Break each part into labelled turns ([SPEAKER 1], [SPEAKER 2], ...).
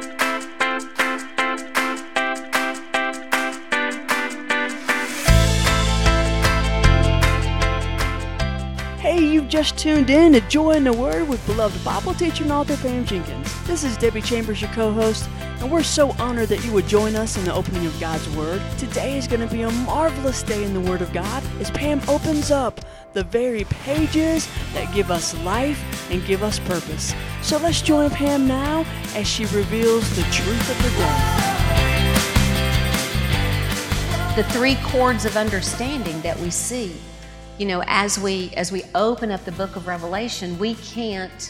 [SPEAKER 1] Hey, you've just tuned in to Joy in the Word with beloved Bible teacher and author Pam Jenkins. This is Debbie Chambers, your co-host, and we're so honored that you would join us in the opening of God's Word. Today is going to be a marvelous day in the Word of God as Pam opens up the very pages that give us life and give us purpose. So let's join Pam now as she reveals the truth of the day.
[SPEAKER 2] The three chords of understanding that we see. You know, as we open up the book of Revelation, we can't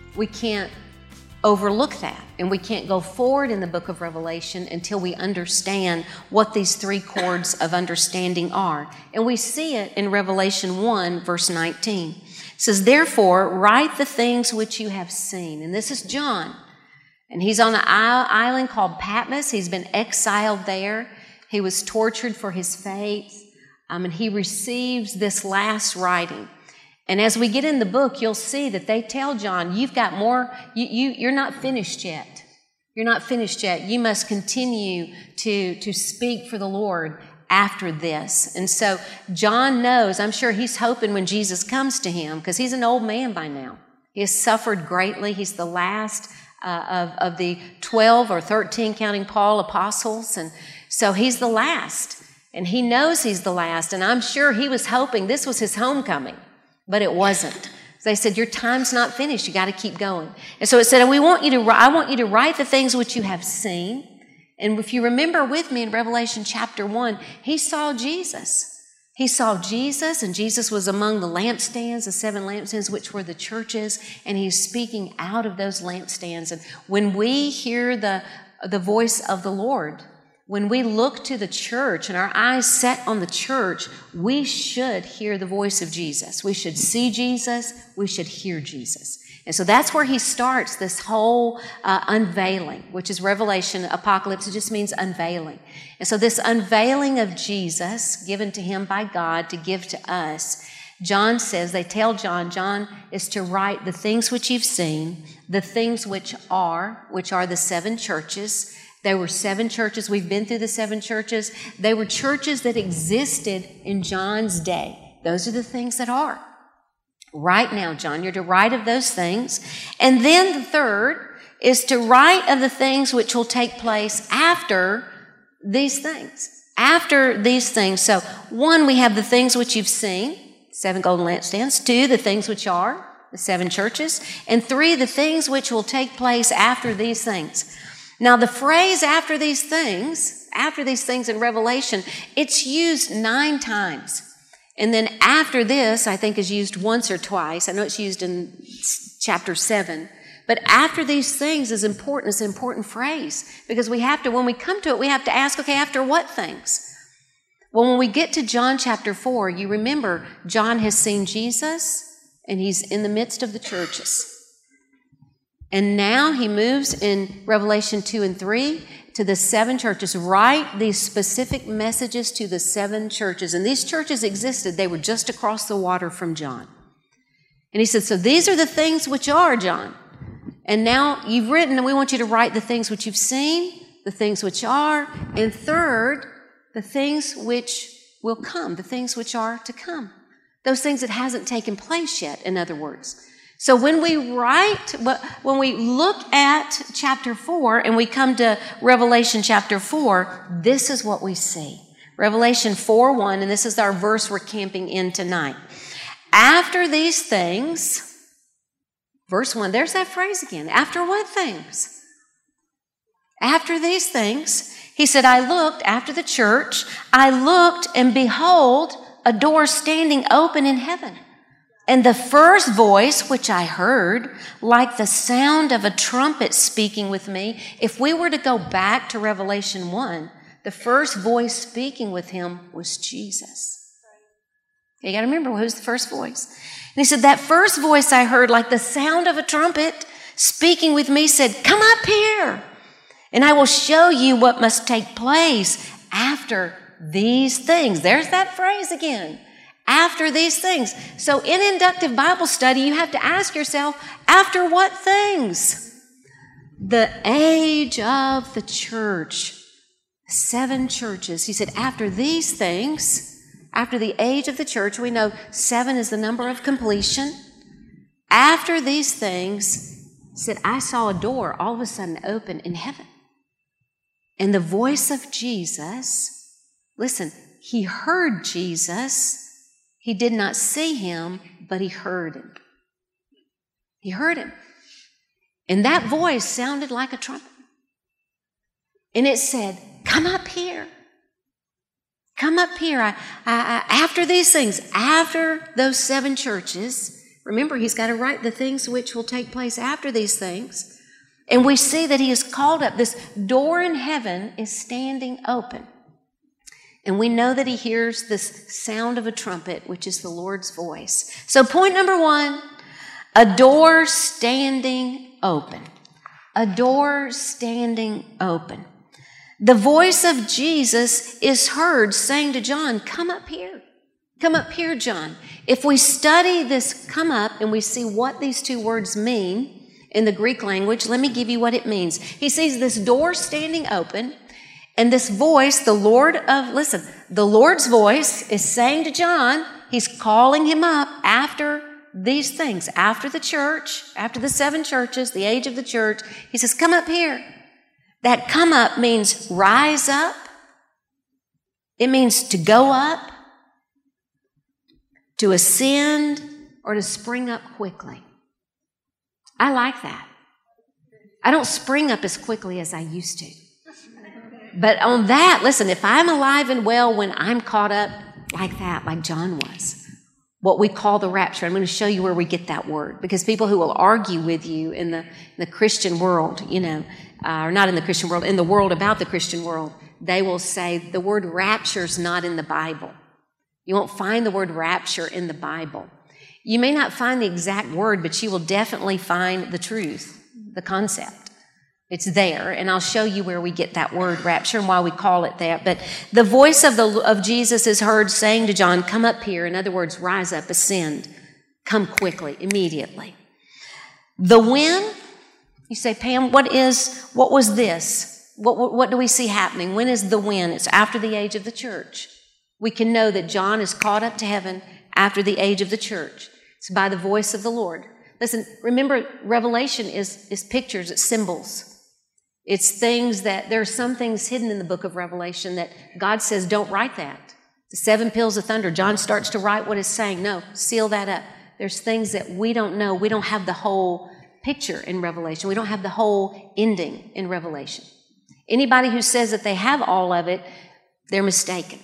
[SPEAKER 2] overlook that, and we can't go forward in the book of Revelation until we understand what these three chords of understanding are. And we see it in Revelation 1, verse 19. It says, "Therefore, write the things which you have seen." And this is John, and he's on an island called Patmos. He's been exiled there. He was tortured for his faith. And he receives this last writing. And as we get in the book, you'll see that they tell John, you've got more, you're not finished yet. You're not finished yet. You must continue to speak for the Lord after this. And so John knows, I'm sure he's hoping when Jesus comes to him, because he's an old man by now. He has suffered greatly. He's the last of the 12 or 13, counting Paul, apostles. And so he's the last. And he knows he's the last, and I'm sure he was hoping this was his homecoming, but it wasn't. They said, your time's not finished. You got to keep going. And so it said, I want you to write the things which you have seen. And if you remember with me in Revelation chapter 1, he saw Jesus. He saw Jesus, and Jesus was among the lampstands, the 7 lampstands, which were the churches, and he's speaking out of those lampstands. And when we hear the voice of the Lord, when we look to the church and our eyes set on the church, we should hear the voice of Jesus. We should see Jesus. We should hear Jesus. And so that's where he starts this whole unveiling, which is Revelation, Apocalypse. It just means unveiling. And so this unveiling of Jesus given to him by God to give to us, John says, they tell John is to write the things which you've seen, the things which are the 7 churches. There were 7 churches. We've been through the 7 churches. They were churches that existed in John's day. Those are the things that are. Right now, John, you're to write of those things. And then the third is to write of the things which will take place after these things. After these things. So 1, we have the things which you've seen, 7 golden lampstands. 2, the things which are, the 7 churches. And 3, the things which will take place after these things. Now, the phrase after these things in Revelation, it's used 9 times. And then after this, I think, is used once or twice. I know it's used in chapter 7. But after these things is important. It's an important phrase because when we come to it, we have to ask, okay, after what things? Well, when we get to John chapter 4, you remember John has seen Jesus and he's in the midst of the churches. And now he moves in Revelation 2 and 3 to the 7 churches. Write these specific messages to the 7 churches. And these churches existed. They were just across the water from John. And he said, so these are the things which are, John. And now you've written, and we want you to write the things which you've seen, the things which are, and third, the things which will come, the things which are to come. Those things that hasn't taken place yet, in other words. So when we look at chapter 4 and we come to Revelation chapter 4, this is what we see. Revelation 4:1, and this is our verse we're camping in tonight. After these things, verse 1, there's that phrase again. After what things? After these things, he said, after the church, I looked and behold, a door standing open in heaven. And the first voice which I heard, like the sound of a trumpet speaking with me. If we were to go back to Revelation 1, the first voice speaking with him was Jesus. You got to remember who's the first voice. And he said, that first voice I heard, like the sound of a trumpet speaking with me, said, come up here, and I will show you what must take place after these things. There's that phrase again. After these things. So in inductive Bible study, you have to ask yourself, after what things? The age of the church. 7 churches. He said, after these things, after the age of the church, we know 7 is the number of completion. After these things, he said, I saw a door all of a sudden open in heaven. And the voice of Jesus, listen, he heard Jesus. He did not see him, but he heard him. He heard him. And that voice sounded like a trumpet. And it said, come up here. Come up here. After these things, after those 7 churches, remember, he's got to write the things which will take place after these things. And we see that he is called up. This door in heaven is standing open. And we know that he hears this sound of a trumpet, which is the Lord's voice. So point number 1, a door standing open. A door standing open. The voice of Jesus is heard saying to John, come up here. Come up here, John. If we study this come up and we see what these 2 words mean in the Greek language, let me give you what it means. He sees this door standing open, and this voice, the Lord's voice is saying to John, he's calling him up after these things, after the church, after the 7 churches, the age of the church. He says, come up here. That come up means rise up. It means to go up, to ascend, or to spring up quickly. I like that. I don't spring up as quickly as I used to. But on that, listen, if I'm alive and well when I'm caught up like that, like John was, what we call the rapture, I'm going to show you where we get that word. Because people who will argue with you in the Christian world, or not in the Christian world, in the world about the Christian world, they will say the word rapture is not in the Bible. You won't find the word rapture in the Bible. You may not find the exact word, but you will definitely find the truth, the concept. It's there, and I'll show you where we get that word rapture and why we call it that. But the voice of Jesus is heard saying to John, come up here. In other words, rise up, ascend, come quickly, immediately. The when, you say, Pam, what was this? What do we see happening? When is the when? It's after the age of the church. We can know that John is caught up to heaven after the age of the church. It's by the voice of the Lord. Listen, remember, Revelation is pictures, it's symbols. It's things that, there are some things hidden in the book of Revelation that God says, don't write that. The 7 peals of thunder, John starts to write what it's saying. No, seal that up. There's things that we don't know. We don't have the whole picture in Revelation. We don't have the whole ending in Revelation. Anybody who says that they have all of it, they're mistaken.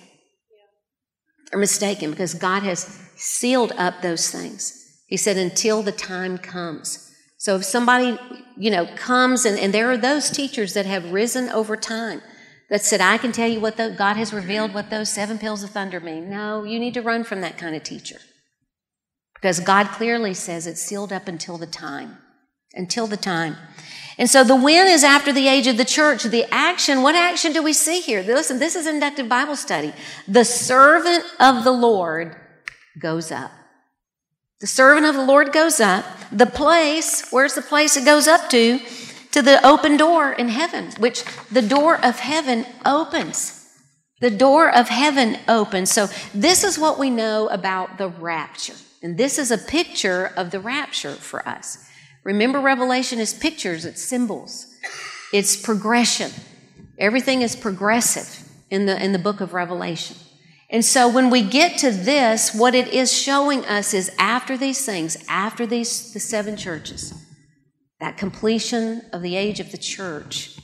[SPEAKER 2] They're mistaken because God has sealed up those things. He said, until the time comes. So if somebody, comes, and there are those teachers that have risen over time that said, I can tell you what God has revealed what those 7 peals of thunder mean. No, you need to run from that kind of teacher. Because God clearly says it's sealed up until the time. Until the time. And so the when is after the age of the church. The action, what action do we see here? Listen, this is inductive Bible study. The servant of the Lord goes up. The servant of the Lord goes up. The place, where's the place it goes up to? To the open door in heaven, which the door of heaven opens. The door of heaven opens. So this is what we know about the rapture. And this is a picture of the rapture for us. Remember, Revelation is pictures, it's symbols, it's progression. Everything is progressive in the book of Revelation. And so when we get to this, what it is showing us is after these things, after the 7 churches, that completion of the age of the church,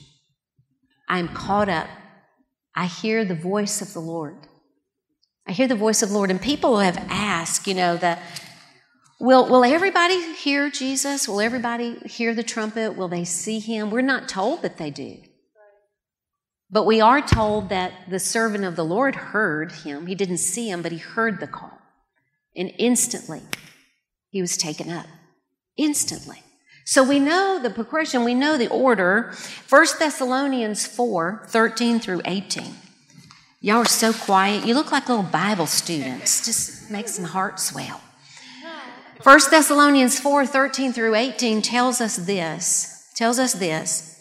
[SPEAKER 2] I'm caught up. I hear the voice of the Lord. I hear the voice of the Lord. And people have asked, will everybody hear Jesus? Will everybody hear the trumpet? Will they see him? We're not told that they do. But we are told that the servant of the Lord heard him. He didn't see him, but he heard the call. And instantly, he was taken up. Instantly. So we know the progression, we know the order. 1 Thessalonians 4, 13 through 18. Y'all are so quiet. You look like little Bible students. Just makes my heart swell. 1 Thessalonians 4, 13 through 18 tells us this.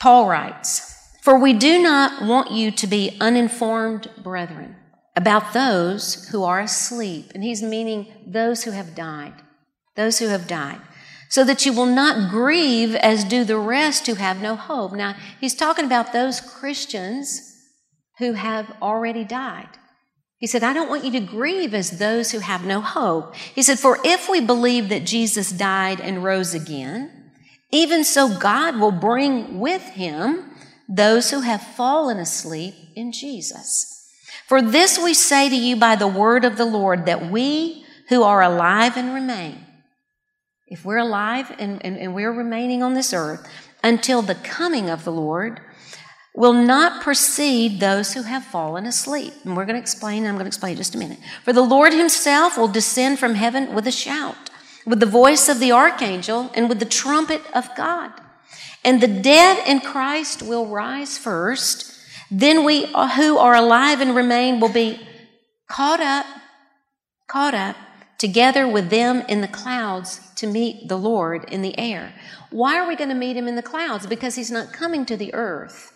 [SPEAKER 2] Paul writes, "For we do not want you to be uninformed, brethren, about those who are asleep." And he's meaning those who have died. Those who have died. "So that you will not grieve as do the rest who have no hope." Now, he's talking about those Christians who have already died. He said, I don't want you to grieve as those who have no hope. He said, "For if we believe that Jesus died and rose again, even so God will bring with him those who have fallen asleep in Jesus. For this we say to you by the word of the Lord, that we who are alive and remain," if we're alive and we're remaining on this earth, "until the coming of the Lord, will not precede those who have fallen asleep." And I'm going to explain in just a minute. "For the Lord himself will descend from heaven with a shout, with the voice of the archangel, and with the trumpet of God. And the dead in Christ will rise first. Then we who are alive and remain will be caught up together with them in the clouds to meet the Lord in the air." Why are we going to meet him in the clouds? Because he's not coming to the earth.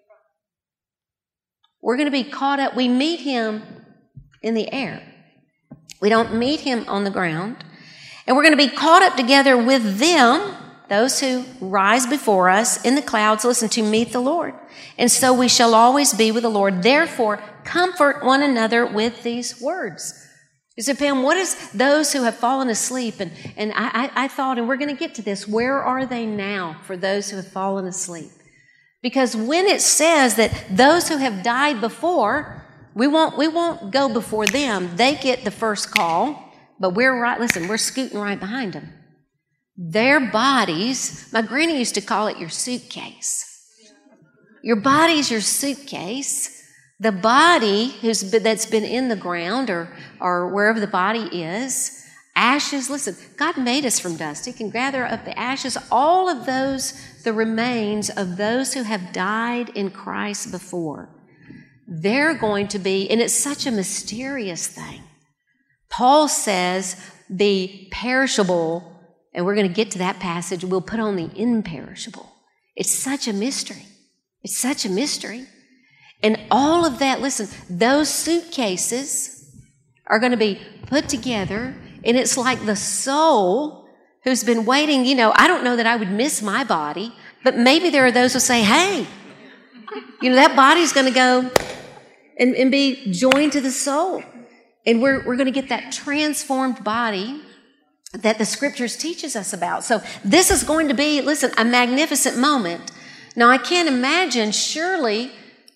[SPEAKER 2] We're going to be caught up. We meet him in the air. We don't meet him on the ground. And we're going to be caught up together with them, those who rise before us in the clouds, listen, to meet the Lord. And so we shall always be with the Lord. Therefore, comfort one another with these words. You said, Pam, what is those who have fallen asleep? And I thought, and we're going to get to this, where are they now for those who have fallen asleep? Because when it says that those who have died before, we won't go before them. They get the first call. But we're scooting right behind them. Their bodies, my granny used to call it your suitcase. Your body's your suitcase. The body that's been in the ground or wherever the body is, ashes, listen, God made us from dust. He can gather up the ashes, all of those, the remains of those who have died in Christ before. They're going to be, and it's such a mysterious thing. Paul says the perishable, and we're going to get to that passage, we'll put on the imperishable. It's such a mystery. It's such a mystery. And all of that, listen, those suitcases are going to be put together, and it's like the soul who's been waiting. I don't know that I would miss my body, but maybe there are those who say, hey, that body's going to go and be joined to the soul. And we're going to get that transformed body that the scriptures teaches us about. So this is going to be, listen, a magnificent moment. Now, I can't imagine, surely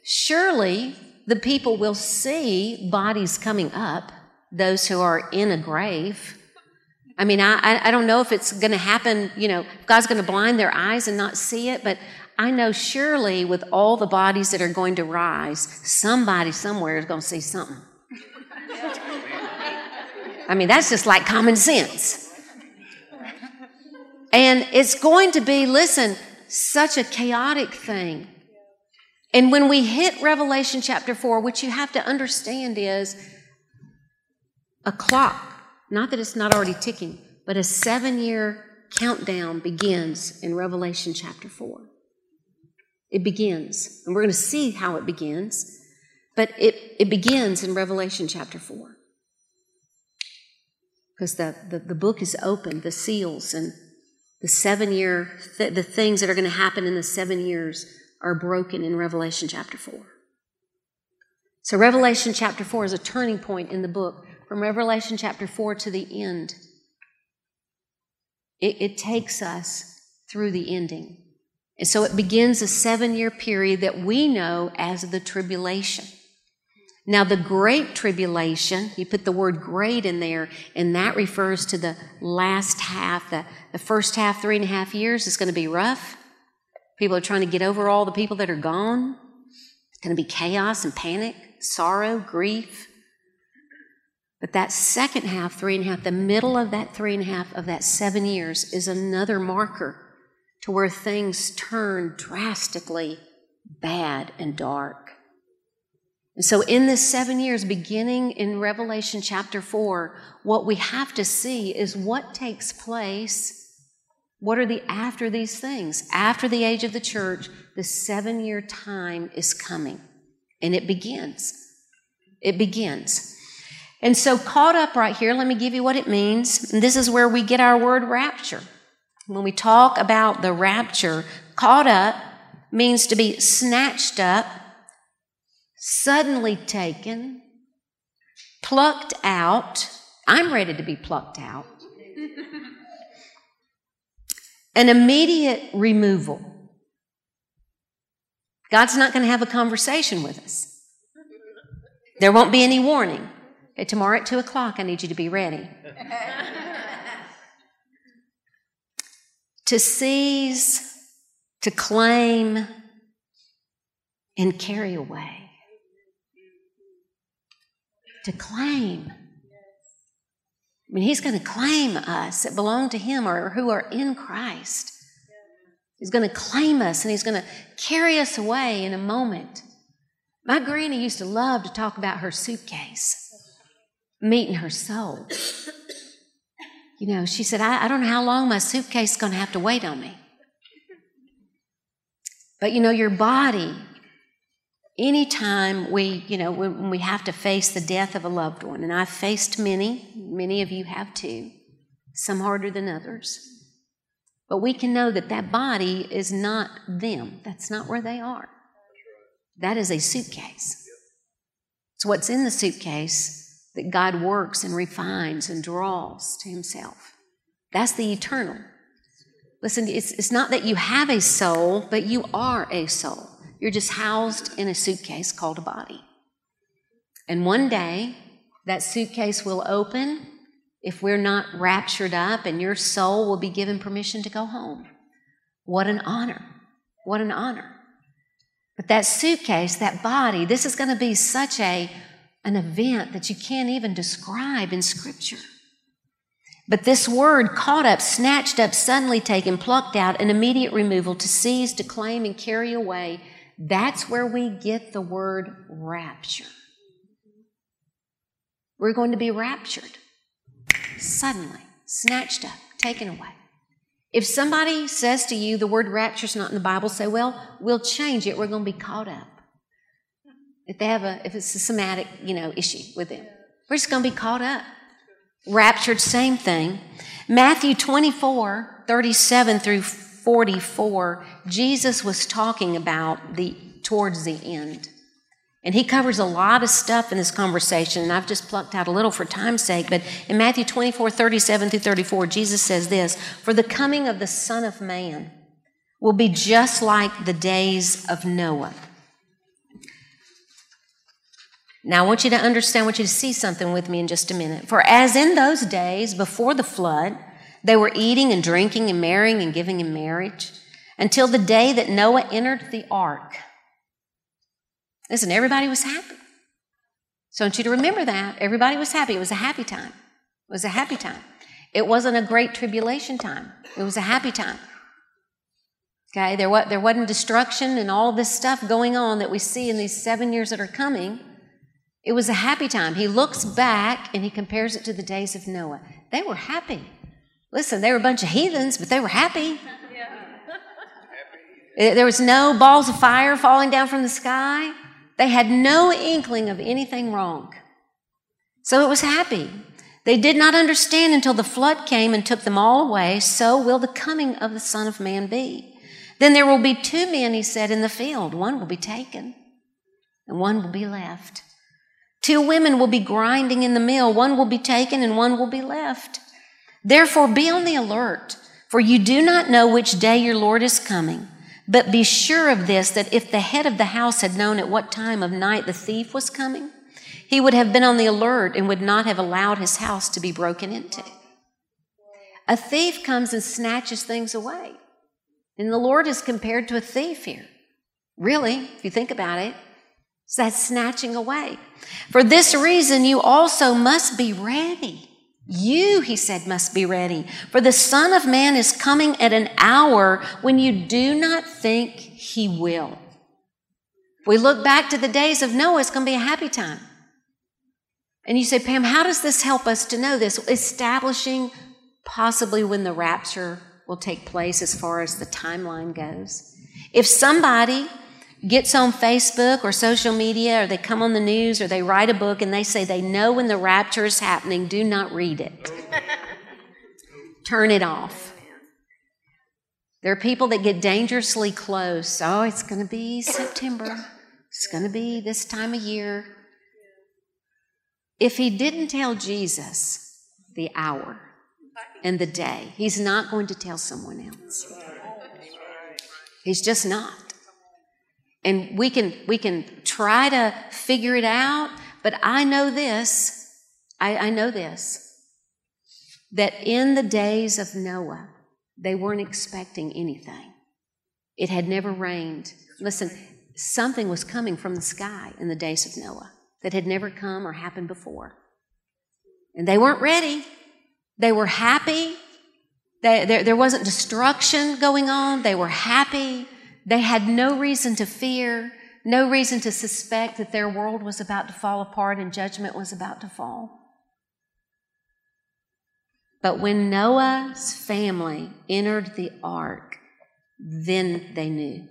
[SPEAKER 2] the people will see bodies coming up, those who are in a grave. I mean, I don't know if it's going to happen, God's going to blind their eyes and not see it, but I know surely with all the bodies that are going to rise, somebody somewhere is going to see something. I mean, that's just like common sense. And it's going to be, listen, such a chaotic thing. And when we hit Revelation chapter 4, what you have to understand is a clock, not that it's not already ticking, but a 7-year countdown begins in Revelation chapter 4. It begins, and we're going to see how it begins, but it begins in Revelation chapter 4. Because the book is open, the seals and the 7-year, the things that are going to happen in the 7 years are broken in Revelation chapter 4. So Revelation chapter 4 is a turning point in the book from Revelation chapter 4 to the end. It takes us through the ending. And so it begins a 7-year period that we know as the tribulation. Now, the Great Tribulation, you put the word great in there, and that refers to the last half. The first half, 3.5 years, is going to be rough. People are trying to get over all the people that are gone. It's going to be chaos and panic, sorrow, grief. But that second half, 3.5, the middle of that 3.5 of that 7 years is another marker to where things turn drastically bad and dark. And so in this 7 years, beginning in Revelation chapter 4, what we have to see is what takes place What are the after these things? After the age of the church, the 7-year time is coming. And it begins. It begins. And so caught up right here, let me give you what it means. And this is where we get our word rapture. When we talk about the rapture, caught up means to be snatched up, suddenly taken, plucked out. I'm ready to be plucked out. An immediate removal. God's not going to have a conversation with us. There won't be any warning. Okay, tomorrow at 2 o'clock, I need you to be ready. To seize, to claim, and carry away. To claim. I mean, he's going to claim us that belong to him or who are in Christ. He's going to claim us and he's going to carry us away in a moment. My granny used to love to talk about her suitcase, meeting her soul. You know, she said, I don't know how long my suitcase is going to have to wait on me. But, you know, your body, anytime when we have to face the death of a loved one, and I've faced many of you have too, some harder than others. But we can know that that body is not them. That's not where they are. That is a suitcase. It's what's in the suitcase that God works and refines and draws to himself. That's the eternal. Listen, it's not that you have a soul, but you are a soul. You're just housed in a suitcase called a body. And one day, that suitcase will open if we're not raptured up, and your soul will be given permission to go home. What an honor. What an honor. But that suitcase, that body, this is going to be such an event that you can't even describe in Scripture. But this word, caught up, snatched up, suddenly taken, plucked out, an immediate removal, to seize, to claim, and carry away, that's where we get the word rapture. We're going to be raptured. Suddenly, snatched up, taken away. If somebody says to you the word rapture is not in the Bible, say, well, we'll change it. We're going to be caught up. If it's a somatic, issue with them, we're just going to be caught up. Raptured, same thing. Matthew 24, 37 through 44, Jesus was talking about towards the end. And he covers a lot of stuff in this conversation, and I've just plucked out a little for time's sake. But in Matthew 24, 37 through 34, Jesus says this, "For the coming of the Son of Man will be just like the days of Noah." Now, I want you to understand, I want you to see something with me in just a minute. "For as in those days before the flood, they were eating and drinking and marrying and giving in marriage until the day that Noah entered the ark." Listen, everybody was happy. So I want you to remember that. Everybody was happy. It was a happy time. It was a happy time. It wasn't a great tribulation time. It was a happy time. Okay, there wasn't destruction and all this stuff going on that we see in these 7 years that are coming. It was a happy time. He looks back and he compares it to the days of Noah. They were happy. Listen, they were a bunch of heathens, but they were happy. There was no balls of fire falling down from the sky. They had no inkling of anything wrong. So it was happy. They did not understand until the flood came and took them all away. So will the coming of the Son of Man be. Then there will be 2 men, he said, in the field. One will be taken and one will be left. 2 women will be grinding in the mill. One will be taken and one will be left. Therefore be on the alert, for you do not know which day your Lord is coming. But be sure of this, that if the head of the house had known at what time of night the thief was coming, he would have been on the alert and would not have allowed his house to be broken into. A thief comes and snatches things away. And the Lord is compared to a thief here. Really, if you think about it, it's that snatching away. "For this reason, you also must be ready." You, he said, must be ready. "For the Son of Man is coming at an hour when you do not think he will." If we look back to the days of Noah, it's going to be a happy time. And you say, Pam, how does this help us to know this? Establishing possibly when the rapture will take place as far as the timeline goes. If somebody gets on Facebook or social media, or they come on the news, or they write a book and they say they know when the rapture is happening, do not read it. Turn it off. There are people that get dangerously close. Oh, it's going to be September. It's going to be this time of year. If he didn't tell Jesus the hour and the day, he's not going to tell someone else. He's just not. And we can try to figure it out, but I know this. I know this. That in the days of Noah, they weren't expecting anything. It had never rained. Listen, something was coming from the sky in the days of Noah that had never come or happened before. And they weren't ready. They were happy. There wasn't destruction going on. They were happy. They had no reason to fear, no reason to suspect that their world was about to fall apart and judgment was about to fall. But when Noah's family entered the ark, then they knew.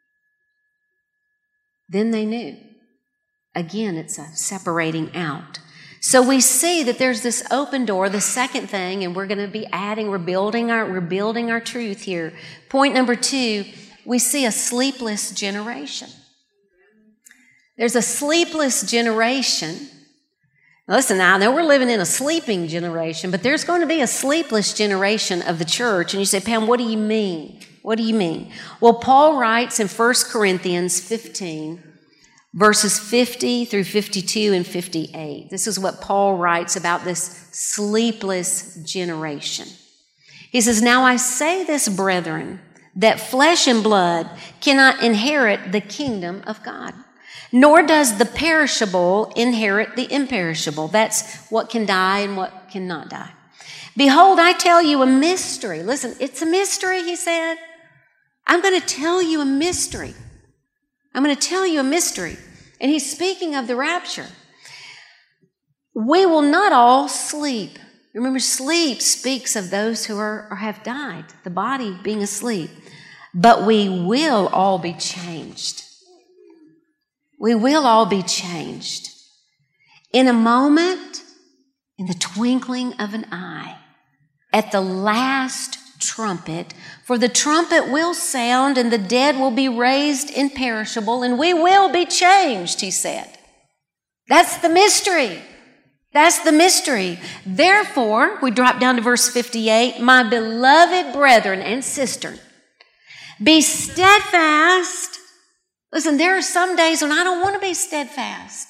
[SPEAKER 2] Then they knew. Again, it's a separating out. So we see that there's this open door, the second thing, and we're going to be adding, we're building our truth here. Point number 2, we see a sleepless generation. There's a sleepless generation. Now listen, now I know we're living in a sleeping generation, but there's going to be a sleepless generation of the church. And you say, Pam, what do you mean? What do you mean? Well, Paul writes in 1 Corinthians 15, verses 50 through 52 and 58. This is what Paul writes about this sleepless generation. He says, "Now I say this, brethren, that flesh and blood cannot inherit the kingdom of God, nor does the perishable inherit the imperishable." That's what can die and what cannot die. "Behold, I tell you a mystery." Listen, it's a mystery, he said. I'm going to tell you a mystery. I'm going to tell you a mystery. And he's speaking of the rapture. "We will not all sleep." Remember, sleep speaks of those who have died, the body being asleep. "But we will all be changed." We will all be changed. "In a moment, in the twinkling of an eye, at the last trumpet, for the trumpet will sound and the dead will be raised imperishable and we will be changed," he said. That's the mystery. That's the mystery. "Therefore," we drop down to verse 58, "my beloved brethren and sisters, be steadfast." Listen, there are some days when I don't want to be steadfast.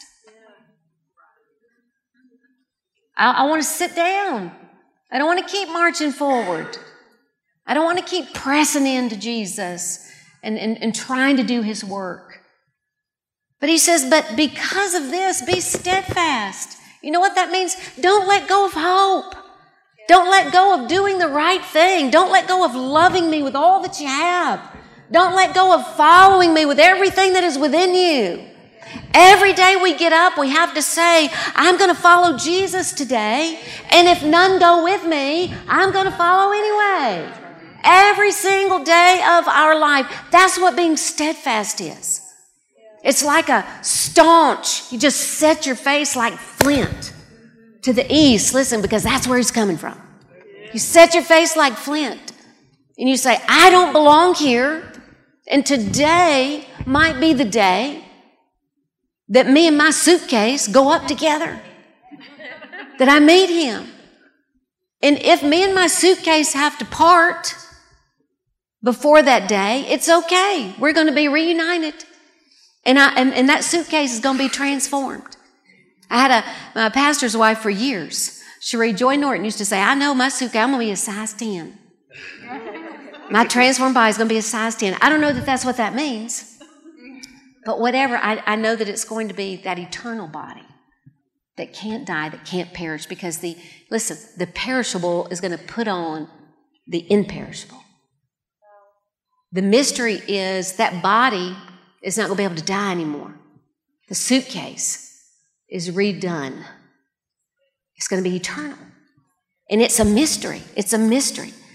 [SPEAKER 2] I want to sit down. I don't want to keep marching forward. I don't want to keep pressing into Jesus and trying to do his work. But he says, but because of this, be steadfast. You know what that means? Don't let go of hope. Don't let go of doing the right thing. Don't let go of loving me with all that you have. Don't let go of following me with everything that is within you. Every day we get up, we have to say, I'm going to follow Jesus today. And if none go with me, I'm going to follow anyway. Every single day of our life. That's what being steadfast is. It's like a staunch. You just set your face like flint to the east. Listen, because that's where he's coming from. You set your face like flint. And you say, I don't belong here. And today might be the day that me and my suitcase go up together. That I meet him. And if me and my suitcase have to part before that day, it's okay. We're going to be reunited. And that suitcase is going to be transformed. I had my pastor's wife for years. Cherie Joy Norton used to say, I know my suitcase, I'm going to be a size 10. My transformed body is going to be a size 10. I don't know that that's what that means. But whatever, I know that it's going to be that eternal body that can't die, that can't perish. Because the perishable is going to put on the imperishable. The mystery is that body is not going to be able to die anymore. The suitcase is redone. It's going to be eternal. And it's a mystery. It's a mystery.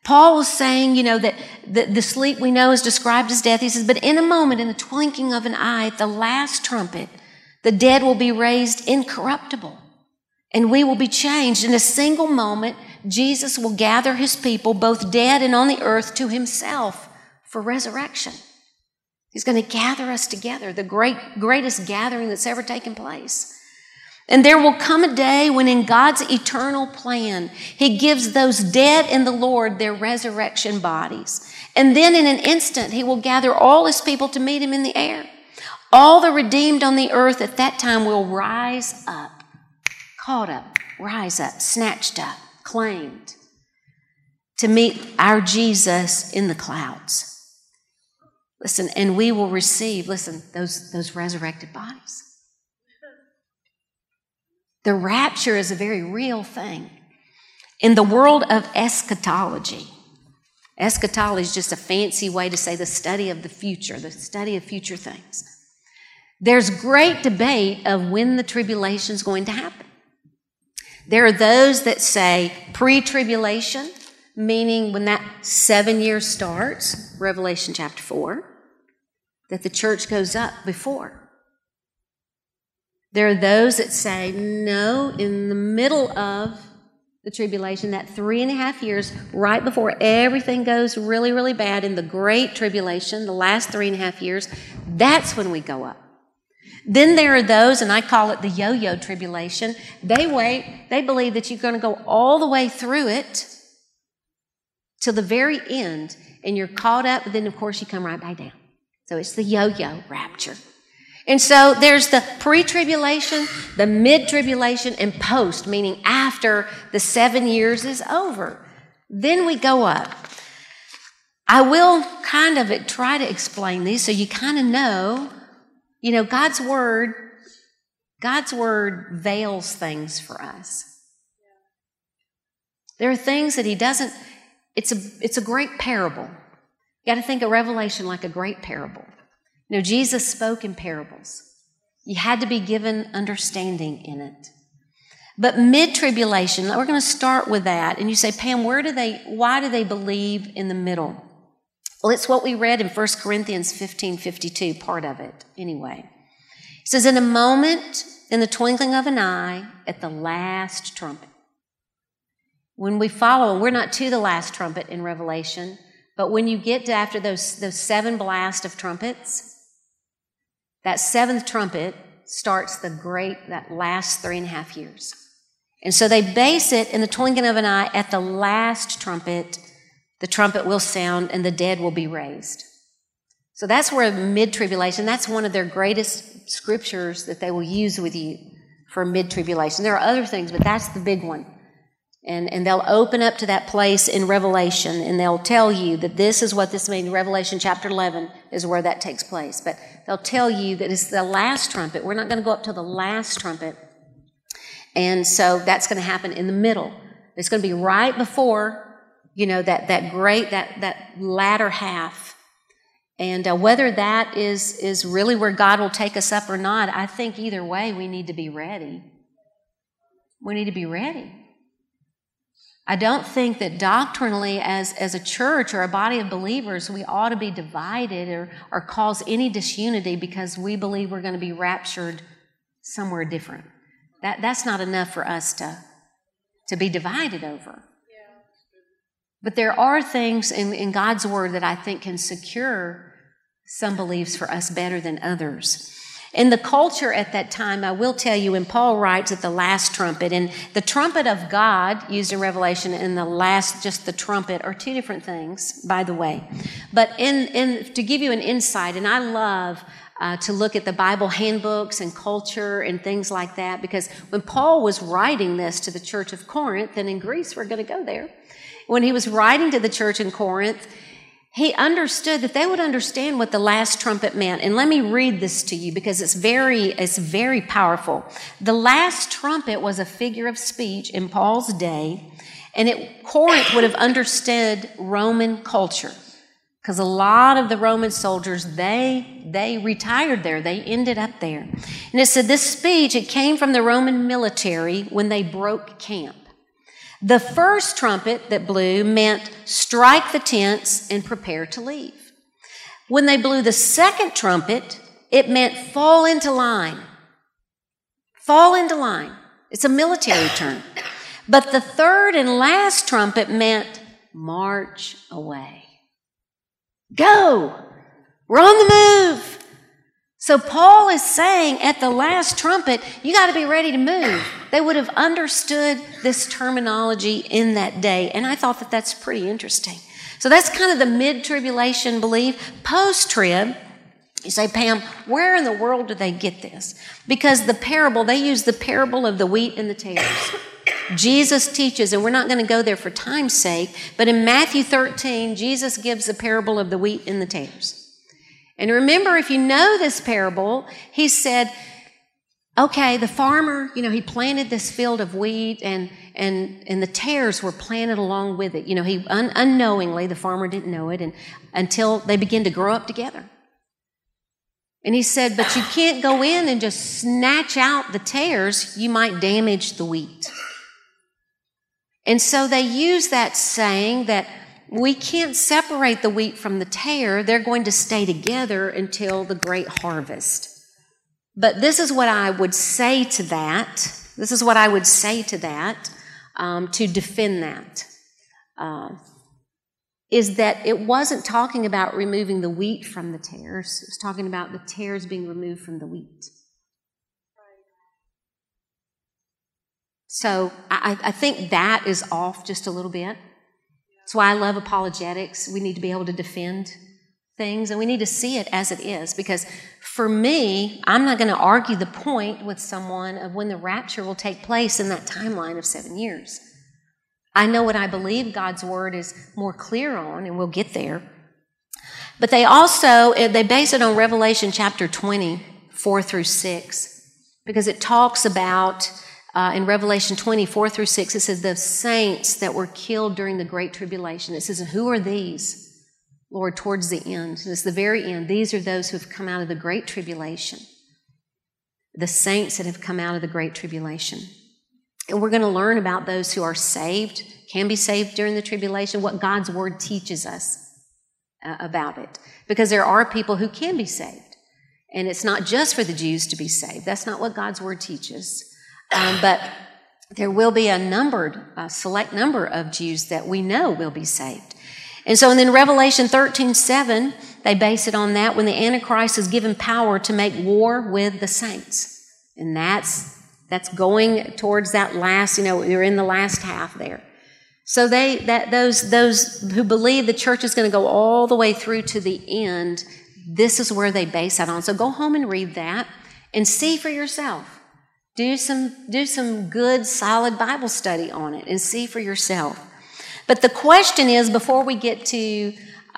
[SPEAKER 2] Paul was saying, that the sleep we know is described as death. He says, but in a moment, in the twinkling of an eye, at the last trumpet, the dead will be raised incorruptible, and we will be changed. In a single moment, Jesus will gather his people, both dead and on the earth, to himself for resurrection. He's going to gather us together, the greatest gathering that's ever taken place. And there will come a day when in God's eternal plan, he gives those dead in the Lord their resurrection bodies. And then in an instant, he will gather all his people to meet him in the air. All the redeemed on the earth at that time will rise up, caught up, rise up, snatched up, claimed to meet our Jesus in the clouds. Listen, and we will receive, those resurrected bodies. The rapture is a very real thing. In the world of eschatology is just a fancy way to say the study of the future, the study of future things. There's great debate of when the tribulation is going to happen. There are those that say pre-tribulation, meaning when that 7 years starts, Revelation chapter 4, that the church goes up before. There are those that say, no, in the middle of the tribulation, that 3.5 years, right before everything goes really, really bad in the great tribulation, the last 3.5 years, that's when we go up. Then there are those, and I call it the yo-yo tribulation, they believe that you're going to go all the way through it till the very end, and you're caught up, but then of course you come right back down. So it's the yo-yo rapture. And so there's the pre-tribulation, the mid-tribulation, and post, meaning after the 7 years is over. Then we go up. I will kind of try to explain these so you kind of know, God's word veils things for us. There are things that he doesn't, it's a great parable. You got to think of Revelation like a great parable. Jesus spoke in parables. You had to be given understanding in it. But mid-tribulation, we're going to start with that. And you say, Pam, why do they believe in the middle? Well, it's what we read in 1 Corinthians 15:52, part of it anyway. It says, in a moment, in the twinkling of an eye, at the last trumpet. When we follow, we're not to the last trumpet in Revelation, but when you get to after those 7 blasts of trumpets, that 7th trumpet starts that last 3.5 years. And so they base it in the twinkling of an eye at the last trumpet. The trumpet will sound and the dead will be raised. So that's where mid-tribulation, that's one of their greatest scriptures that they will use with you for mid-tribulation. There are other things, but that's the big one. And they'll open up to that place in Revelation, and they'll tell you that this is what this means. Revelation chapter 11 is where that takes place. But they'll tell you that it's the last trumpet. We're not going to go up to the last trumpet. And so that's going to happen in the middle. It's going to be right before, that latter half. And whether that is really where God will take us up or not, I think either way we need to be ready. We need to be ready. I don't think that doctrinally as a church or a body of believers we ought to be divided or cause any disunity because we believe we're going to be raptured somewhere different. That's not enough for us to be divided over. But there are things in God's Word that I think can secure some beliefs for us better than others. In the culture at that time, I will tell you, when Paul writes at the last trumpet, and the trumpet of God used in Revelation and just the trumpet are two different things, by the way. But to give you an insight, and I love to look at the Bible handbooks and culture and things like that, because when Paul was writing this to the church of Corinth, and in Greece, we're going to go there. When he was writing to the church in Corinth, he understood that they would understand what the last trumpet meant. And let me read this to you because it's very powerful. The last trumpet was a figure of speech in Paul's day, and Corinth would have understood Roman culture because a lot of the Roman soldiers, they retired there. They ended up there. And it said this speech, it came from the Roman military when they broke camp. The first trumpet that blew meant strike the tents and prepare to leave. When they blew the second trumpet, it meant fall into line. Fall into line. It's a military term. But the third and last trumpet meant march away. Go! We're on the move. So Paul is saying at the last trumpet, you got to be ready to move. They would have understood this terminology in that day. And I thought that that's pretty interesting. So that's kind of the mid-tribulation belief. Post-trib, you say, Pam, where in the world do they get this? Because the parable, they use the parable of the wheat and the tares. Jesus teaches, and we're not going to go there for time's sake, but in Matthew 13, Jesus gives the parable of the wheat and the tares. And remember, if you know this parable, he said, okay, the farmer, he planted this field of wheat and the tares were planted along with it. He unknowingly, the farmer didn't know it, and until they begin to grow up together. And he said, but you can't go in and just snatch out the tares. You might damage the wheat. And so they use that saying that we can't separate the wheat from the tare. They're going to stay together until the great harvest. But this is what I would say to that. To defend that. Is that it wasn't talking about removing the wheat from the tares. It was talking about the tares being removed from the wheat. So I think that is off just a little bit. That's why I love apologetics. We need to be able to defend things, and we need to see it as it is. Because for me, I'm not going to argue the point with someone of when the rapture will take place in that timeline of 7 years. I know what I believe God's Word is more clear on, and we'll get there. But they base it on Revelation chapter 20, 4 through 6, because it talks about in Revelation 24 through 6, it says the saints that were killed during the Great Tribulation. It says, who are these, Lord, towards the end? And it's the very end. These are those who have come out of the Great Tribulation. The saints that have come out of the Great Tribulation. And we're going to learn about those who are saved, can be saved during the tribulation, what God's Word teaches us about it. Because there are people who can be saved. And it's not just for the Jews to be saved. That's not what God's Word teaches. But there will be a select number of Jews that we know will be saved. And so in Revelation 13:7, they base it on that when the Antichrist is given power to make war with the saints. And that's going towards that last, you're in the last half there. So those who believe the church is going to go all the way through to the end, this is where they base that on. So go home and read that and see for yourself. Do some good, solid Bible study on it and see for yourself. But the question is, before we get to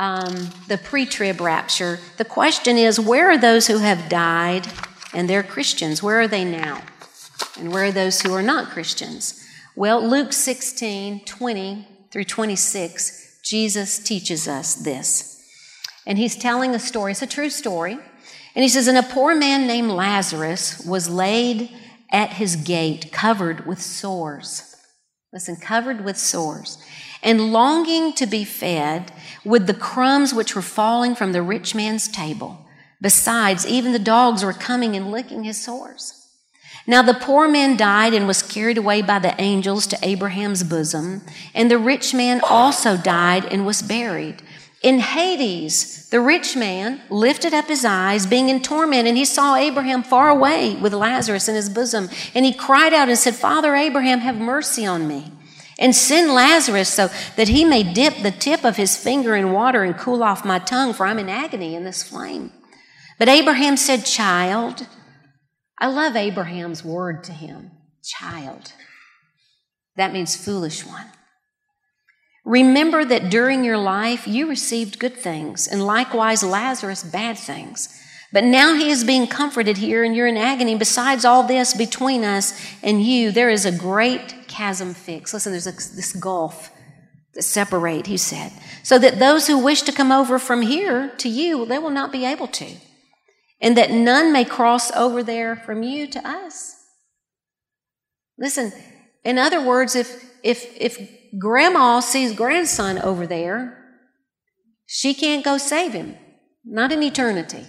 [SPEAKER 2] the pre-trib rapture, the question is, where are those who have died and they're Christians? Where are they now? And where are those who are not Christians? Well, Luke 16, 20 through 26, Jesus teaches us this. And he's telling a story. It's a true story. And he says, and a poor man named Lazarus was laid at his gate, covered with sores. Listen, covered with sores. And longing to be fed with the crumbs which were falling from the rich man's table. Besides, even the dogs were coming and licking his sores. Now the poor man died and was carried away by the angels to Abraham's bosom. And the rich man also died and was buried. In Hades, the rich man lifted up his eyes, being in torment, and he saw Abraham far away with Lazarus in his bosom. And he cried out and said, Father Abraham, have mercy on me, and send Lazarus so that he may dip the tip of his finger in water and cool off my tongue, for I'm in agony in this flame. But Abraham said, child. I love Abraham's word to him, child. That means foolish one. Remember that during your life you received good things, and likewise Lazarus bad things. But now he is being comforted here, and you're in agony. Besides all this, between us and you, there is a great chasm fixed. Listen, there's this gulf that separate, he said, so that those who wish to come over from here to you, they will not be able to, and that none may cross over there from you to us. Listen, in other words, if if grandma sees grandson over there, she can't go save him. Not in eternity.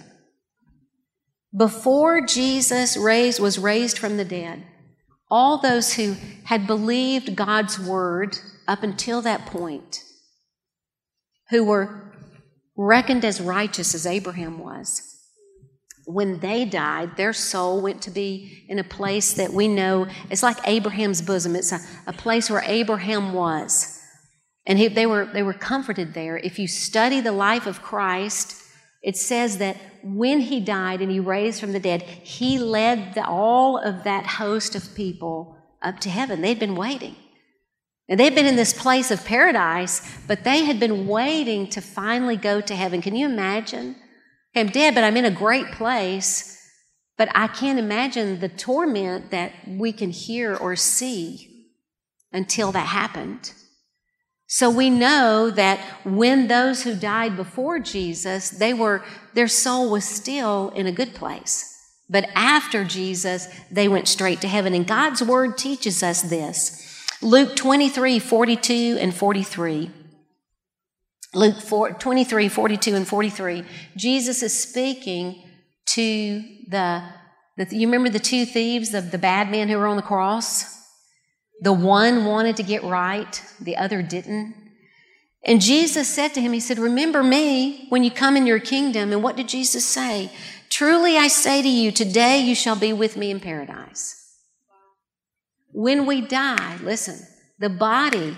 [SPEAKER 2] Before Jesus was raised from the dead, all those who had believed God's word up until that point, who were reckoned as righteous as Abraham was, when they died, their soul went to be in a place that we know, it's like Abraham's bosom. It's a place where Abraham was. And they were comforted there. If you study the life of Christ, it says that when he died and he raised from the dead, he led all of that host of people up to heaven. They'd been waiting. And they'd been in this place of paradise, but they had been waiting to finally go to heaven. Can you imagine? Okay, I'm dead, but I'm in a great place. But I can't imagine the torment that we can hear or see until that happened. So we know that when those who died before Jesus, their soul was still in a good place. But after Jesus, they went straight to heaven. And God's word teaches us this. Luke 23:42 and 43. Luke 23:42 and 43. Jesus is speaking to you remember the two thieves, the bad men who were on the cross? The one wanted to get right, the other didn't. And Jesus said to him, he said, remember me when you come in your kingdom. And what did Jesus say? Truly I say to you, today you shall be with me in paradise. When we die, listen, the body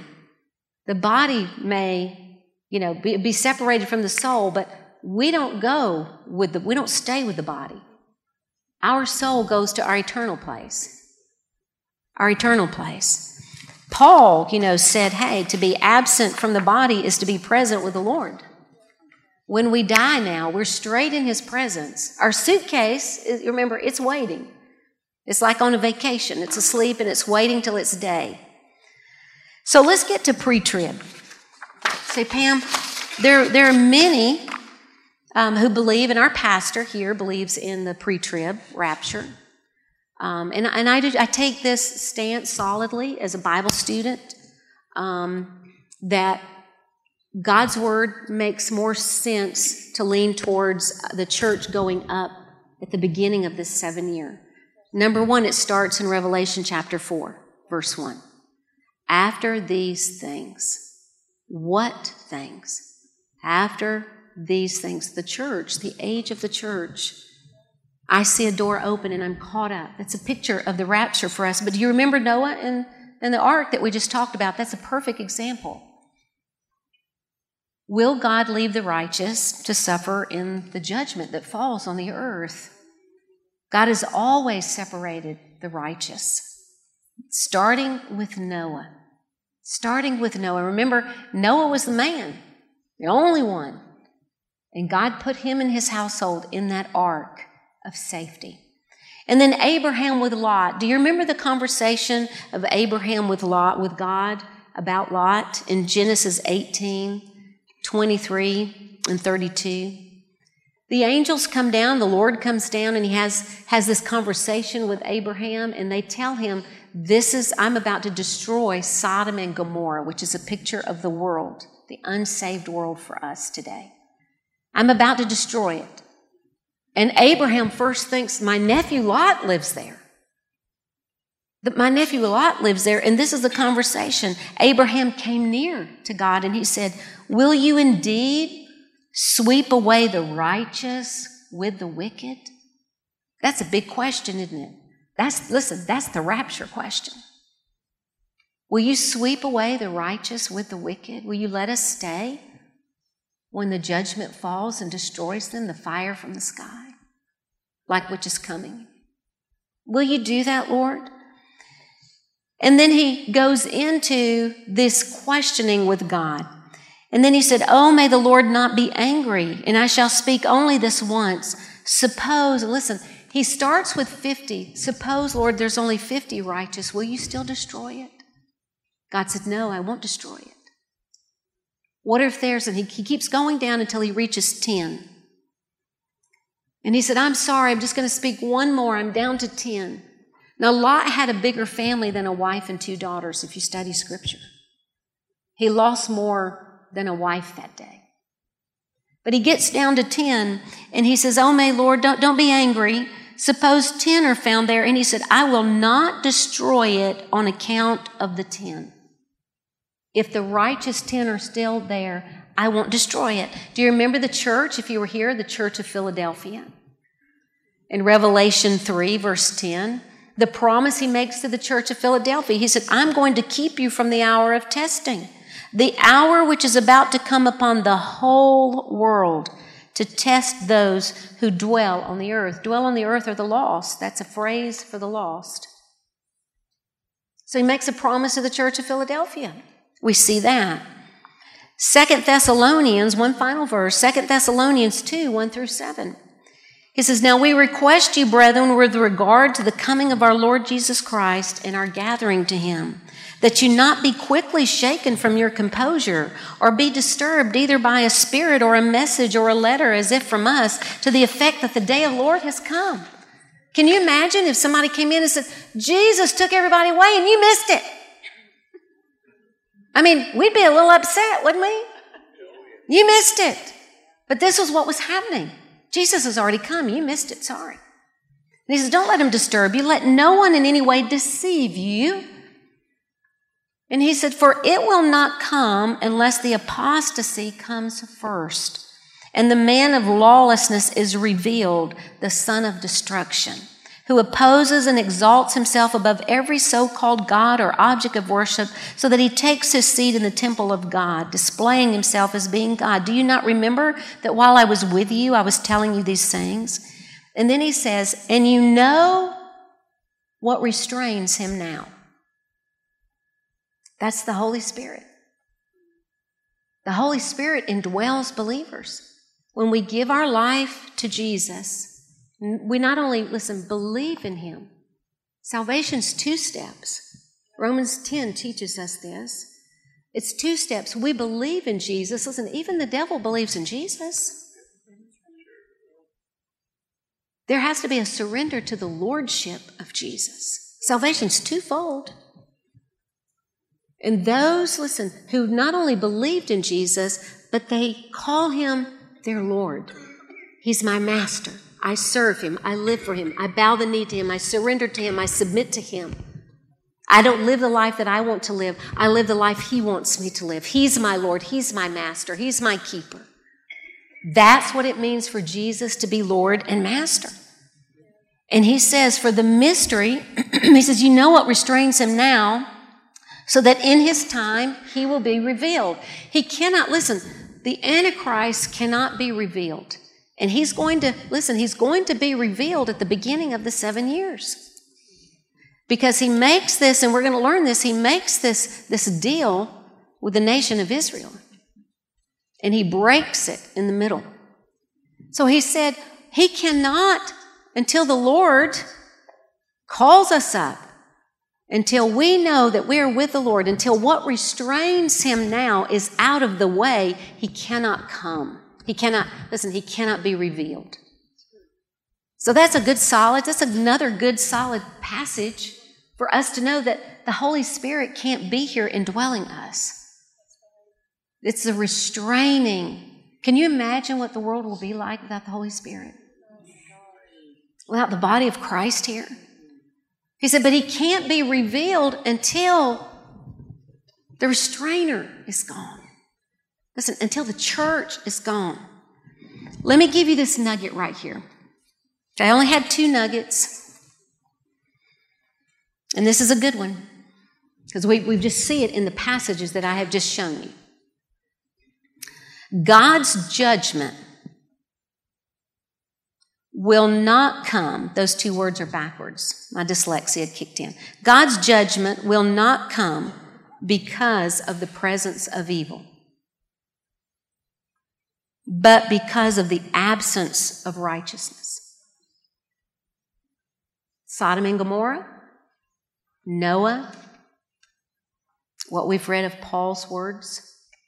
[SPEAKER 2] may, be separated from the soul, but we don't stay with the body. Our soul goes to our eternal place. Our eternal place. Paul, said, hey, to be absent from the body is to be present with the Lord. When we die now, we're straight in his presence. Our suitcase, remember, it's waiting. It's like on a vacation. It's asleep and it's waiting till it's day. So let's get to pre-trib. Say, Pam, there are many who believe, and our pastor here believes in the pre-trib rapture. And I take this stance solidly as a Bible student, that God's word makes more sense to lean towards the church going up at the beginning of this 7 year. Number one, it starts in Revelation chapter 4, verse 1. After these things. What things? After these things. The church, the age of the church. I see a door open and I'm caught up. That's a picture of the rapture for us. But do you remember Noah and the ark that we just talked about? That's a perfect example. Will God leave the righteous to suffer in the judgment that falls on the earth? God has always separated the righteous. Starting with Noah. Remember, Noah was the man, the only one. And God put him and his household in that ark of safety. And then Abraham with Lot. Do you remember the conversation of Abraham with Lot, with God, about Lot in Genesis 18, 23 and 32? The angels come down, the Lord comes down, and he has this conversation with Abraham, and they tell him, I'm about to destroy Sodom and Gomorrah, which is a picture of the world, the unsaved world for us today. I'm about to destroy it. And Abraham first thinks, my nephew Lot lives there. My nephew Lot lives there, and this is the conversation. Abraham came near to God, and he said, will you indeed sweep away the righteous with the wicked? That's a big question, isn't it? That's the rapture question. Will you sweep away the righteous with the wicked? Will you let us stay when the judgment falls and destroys them, the fire from the sky, like which is coming? Will you do that, Lord? And then he goes into this questioning with God. And then he said, oh, may the Lord not be angry, and I shall speak only this once. Suppose, listen, he starts with 50. Suppose, Lord, there's only 50 righteous. Will you still destroy it? God said, no, I won't destroy it. What if and he keeps going down until he reaches 10. And he said, I'm sorry, I'm just going to speak one more. I'm down to 10. Now, Lot had a bigger family than a wife and 2 daughters, if you study Scripture. He lost more than a wife that day. But he gets down to 10, and he says, "Oh, may Lord, don't be angry. Suppose 10 are found there." And he said, "I will not destroy it on account of the 10. If the righteous 10 are still there, I won't destroy it." Do you remember the church, if you were here, the church of Philadelphia? In Revelation 3, verse 10, the promise he makes to the church of Philadelphia, he said, "I'm going to keep you from the hour of testing, the hour which is about to come upon the whole world to test those who dwell on the earth." Dwell on the earth are the lost. That's a phrase for the lost. So he makes a promise to the church of Philadelphia. We see that. 2 Thessalonians, one final verse, 2 Thessalonians 2, 1 through 7. He says, "Now we request you, brethren, with regard to the coming of our Lord Jesus Christ and our gathering to him, that you not be quickly shaken from your composure, or be disturbed either by a spirit or a message or a letter as if from us, to the effect that the day of the Lord has come." Can you imagine if somebody came in and said, "Jesus took everybody away and you missed it"? I mean, we'd be a little upset, wouldn't we? You missed it. But this was what was happening. Jesus has already come. You missed it. Sorry. And he says, don't let him disturb you. Let no one in any way deceive you. And he said, "For it will not come unless the apostasy comes first, and the man of lawlessness is revealed, the son of destruction, who opposes and exalts himself above every so-called God or object of worship, so that he takes his seat in the temple of God, displaying himself as being God. Do you not remember that while I was with you, I was telling you these things?" And then he says, "And you know what restrains him now." That's the Holy Spirit. The Holy Spirit indwells believers. When we give our life to Jesus, we not only, believe in him. Salvation's 2 steps. Romans 10 teaches us this. It's 2 steps. We believe in Jesus. Listen, even the devil believes in Jesus. There has to be a surrender to the lordship of Jesus. Salvation's twofold. And those, who not only believed in Jesus, but they call him their Lord. He's my master. I serve him. I live for him. I bow the knee to him. I surrender to him. I submit to him. I don't live the life that I want to live. I live the life he wants me to live. He's my Lord. He's my master. He's my keeper. That's what it means for Jesus to be Lord and master. And he says, for the mystery, he says, you know what restrains him now, so that in his time he will be revealed. He cannot, the Antichrist cannot be revealed. And he's going to be revealed at the beginning of the 7 years. Because he makes this, and we're going to learn this, he makes this deal with the nation of Israel. And he breaks it in the middle. So he said, he cannot, until the Lord calls us up, until we know that we are with the Lord, until what restrains him now is out of the way, he cannot come. He cannot be revealed. So that's another good solid passage for us to know that the Holy Spirit can't be here indwelling us. It's the restraining. Can you imagine what the world will be like without the Holy Spirit? Without the body of Christ here? He said, but he can't be revealed until the restrainer is gone. Until the church is gone. Let me give you this nugget right here. I only had 2 nuggets. And this is a good one. Because we just see it in the passages that I have just shown you. God's judgment will not come. Those 2 words are backwards. My dyslexia kicked in. God's judgment will not come because of the presence of evil, but because of the absence of righteousness. Sodom and Gomorrah, Noah, what we've read of Paul's words.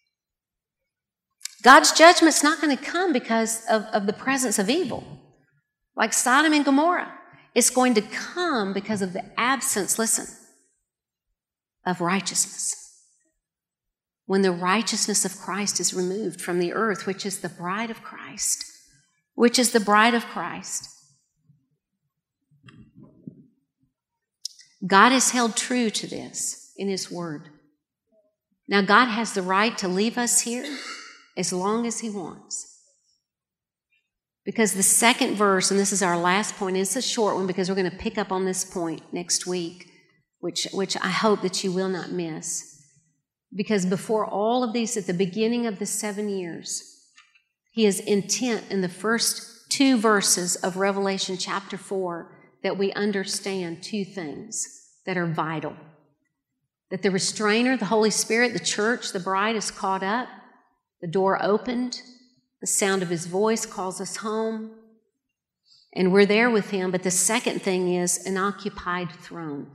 [SPEAKER 2] God's judgment's not going to come because of the presence of evil, like Sodom and Gomorrah. It's going to come because of the absence, listen, of righteousness. When the righteousness of Christ is removed from the earth, which is the bride of Christ, which is the bride of Christ. God has held true to this in His Word. Now, God has the right to leave us here as long as He wants. Because the second verse, and this is our last point, and it's a short one because we're going to pick up on this point next week, which I hope that you will not miss. Because before all of these, at the beginning of the 7 years, He is intent in the first 2 verses of Revelation chapter 4 that we understand 2 things that are vital. That the restrainer, the Holy Spirit, the church, the bride is caught up, the door opened, the sound of His voice calls us home, and we're there with Him. But the second thing is an occupied throne.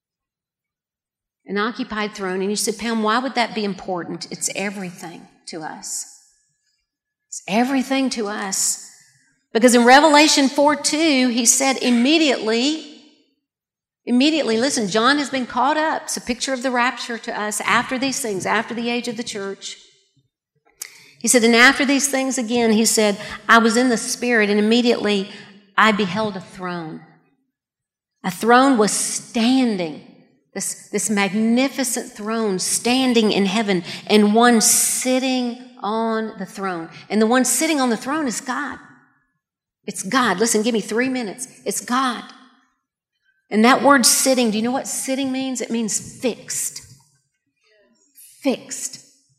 [SPEAKER 2] An occupied throne. And you said, Pam, why would that be important? It's everything to us. It's everything to us. Because in Revelation 4:2, He said immediately, listen, John has been caught up. It's a picture of the rapture to us after these things, after the age of the church. He said, and after these things again, He said, I was in the Spirit, and immediately I beheld a throne. A throne was standing. This magnificent throne standing in heaven, and one sitting on the throne. And the one sitting on the throne is God. It's God. Listen, give me 3 minutes. It's God. And that word sitting, do you know what sitting means? It means fixed. Fixed.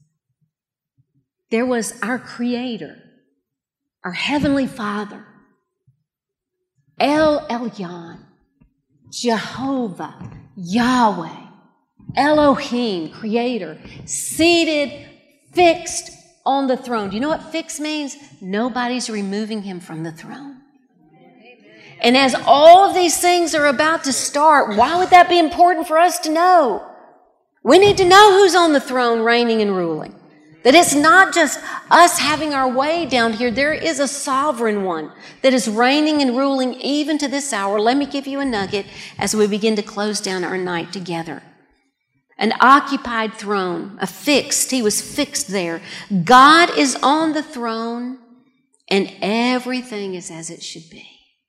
[SPEAKER 2] There was our Creator, our Heavenly Father, El Elyon, Jehovah, Yahweh, Elohim, Creator, seated, fixed on the throne. Do you know what fixed means? Nobody's removing Him from the throne. And as all of these things are about to start, why would that be important for us to know? We need to know who's on the throne reigning and ruling. That it's not just us having our way down here. There is a sovereign one that is reigning and ruling even to this hour. Let me give you a nugget as we begin to close down our night together. An occupied throne, He was fixed there. God is on the throne, and everything is as it should be.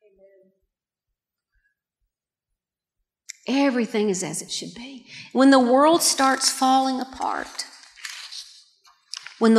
[SPEAKER 2] Everything is as it should be. When the world starts falling apart, the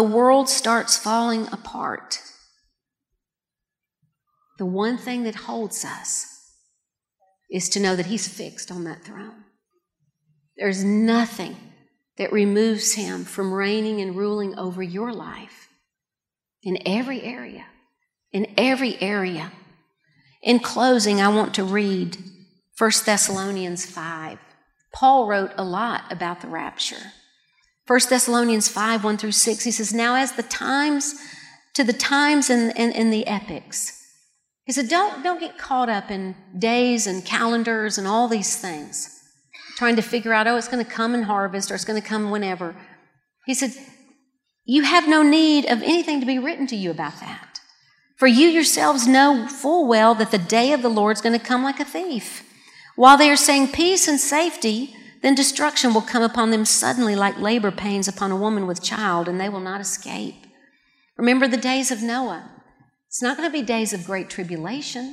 [SPEAKER 2] one thing that holds us is to know that He's fixed on that throne. There's nothing that removes Him from reigning and ruling over your life in every area. In every area. In closing, I want to read 1 Thessalonians 5. Paul wrote a lot about the rapture. 1 Thessalonians 5, 1 through 6, he says, now as the times and the epochs. He said, don't get caught up in days and calendars and all these things, trying to figure out, it's going to come in harvest or it's going to come whenever. He said, you have no need of anything to be written to you about that. For you yourselves know full well that the day of the Lord is going to come like a thief. While they are saying peace and safety, then destruction will come upon them suddenly like labor pains upon a woman with child, and they will not escape. Remember the days of Noah. It's not going to be days of great tribulation.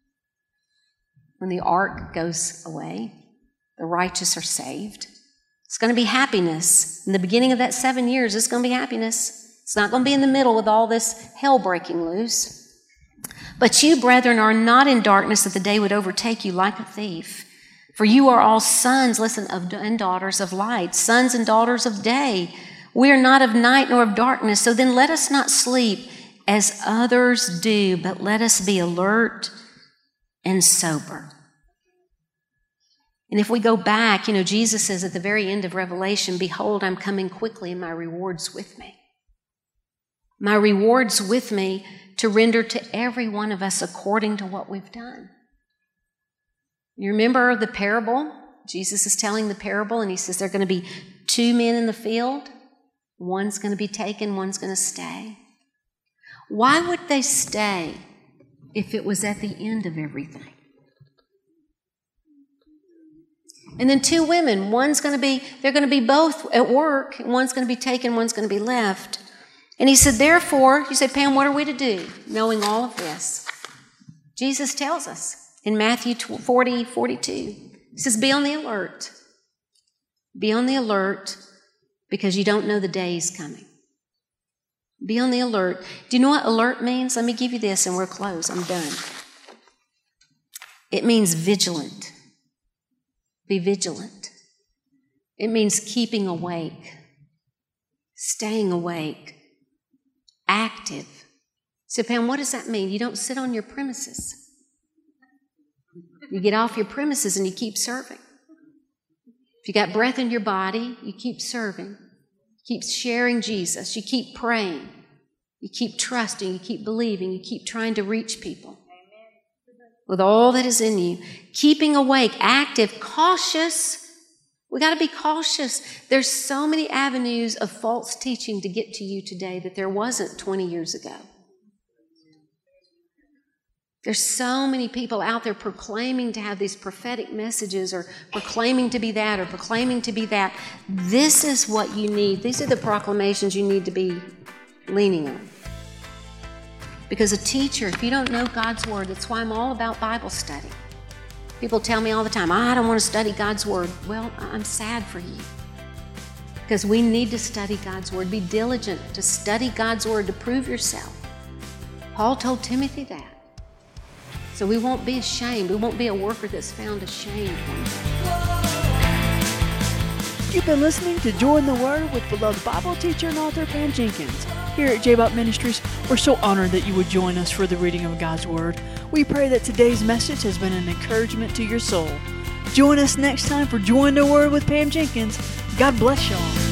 [SPEAKER 2] When the ark goes away, the righteous are saved. It's going to be happiness. In the beginning of that 7 years, it's going to be happiness. It's not going to be in the middle with all this hell breaking loose. But you, brethren, are not in darkness that the day would overtake you like a thief. For you are all sons, and daughters of light, sons and daughters of day. We are not of night nor of darkness. So then let us not sleep as others do, but let us be alert and sober. And if we go back, Jesus says at the very end of Revelation, behold, I'm coming quickly, and my reward's with me. My reward's with me to render to every one of us according to what we've done. You remember the parable? Jesus is telling the parable, and He says there are going to be 2 men in the field. One's going to be taken, one's going to stay. Why would they stay if it was at the end of everything? And then 2 women, they're going to be both at work, and one's going to be taken, one's going to be left. And he said, therefore, you say, Pam, what are we to do, knowing all of this? Jesus tells us in Matthew 40:42. He says, be on the alert. Be on the alert because you don't know the day is coming. Be on the alert. Do you know what alert means? Let me give you this and we're closed. I'm done. It means vigilant. Be vigilant. It means keeping awake, staying awake, active. So, Pam, what does that mean? You don't sit on your premises. You get off your premises and you keep serving. If you got breath in your body, you keep serving. You keep sharing Jesus. You keep praying. You keep trusting. You keep believing. You keep trying to reach people with all that is in you. Keeping awake, active, cautious. We got to be cautious. There's so many avenues of false teaching to get to you today that there wasn't 20 years ago. There's so many people out there proclaiming to have these prophetic messages or proclaiming to be that or proclaiming to be that. This is what you need. These are the proclamations you need to be leaning on. Because a teacher, if you don't know God's Word, that's why I'm all about Bible study. People tell me all the time, I don't want to study God's Word. Well, I'm sad for you. Because we need to study God's Word. Be diligent to study God's Word to prove yourself. Paul told Timothy that. So we won't be ashamed. We won't be a worker that's found ashamed one day.
[SPEAKER 1] You've been listening to Joy in the Word with beloved Bible teacher and author Pam Jenkins. Here at J-Bot Ministries, we're so honored that you would join us for the reading of God's Word. We pray that today's message has been an encouragement to your soul. Join us next time for Joy in the Word with Pam Jenkins. God bless y'all.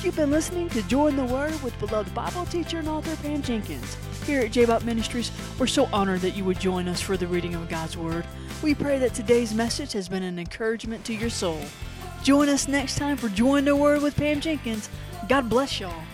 [SPEAKER 1] You've been listening to Joy in the Word with beloved Bible teacher and author Pam Jenkins. Here at J-Bot Ministries, we're so honored that you would join us for the reading of God's Word. We pray that today's message has been an encouragement to your soul. Join us next time for Joy in the Word with Pam Jenkins. God bless y'all.